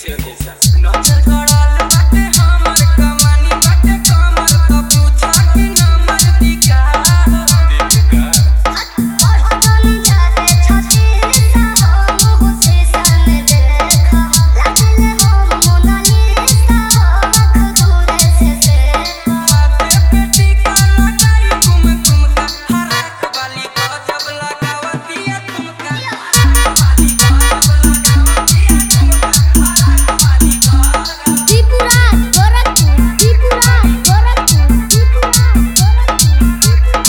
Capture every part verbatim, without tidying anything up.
देखियो कैसा नजर गड़ल बाटे हमर कमानी बाटे कमर तो पूछा कि नंबर दिखा देखा पढ़तन जाते छतीसा हो मुँह से सन देखा लागल हम मोनालिसा आँख दूर से देखा माथे पे टीका लगाई घूम घूम का हराक वाली गजब लगावतिया तुमका हराक वाली गजब लगावतिया तुमका हराक वाली गजब त्रिपुरा गोरखपुर त्रिपुरा गोरखपुर त्रिपुरा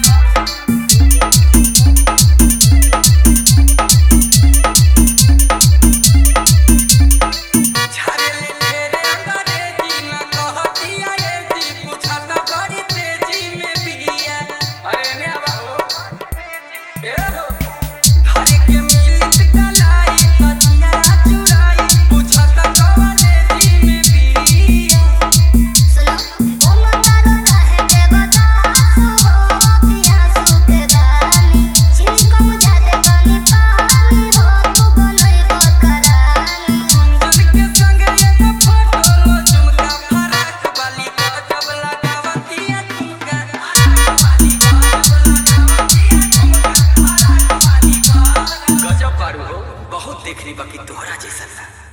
झारेले ढेरे अंग्रेजी ना कहतिया ये जी पूछा तो बड़ी तेजी में बिया अरे ने बाबू ए हो धारे के मिलित कलाई कचिया चुराई पूछा तो कवले जी में बिया सुनो ओ मतारो काहे के बतासु हो पिया सुके दानी छिलकम जाते पानी पानी हो तू बनई बकरानी कुंजन के संग एगो फोटो लो झुमका फराक वाली गजब लगावतिया तुमका फराक वाली गजब लगावतिया तुमका फराक वाली गजब गजब बारू हो बहुत देख ली बाकी तोहरा जैसा ना।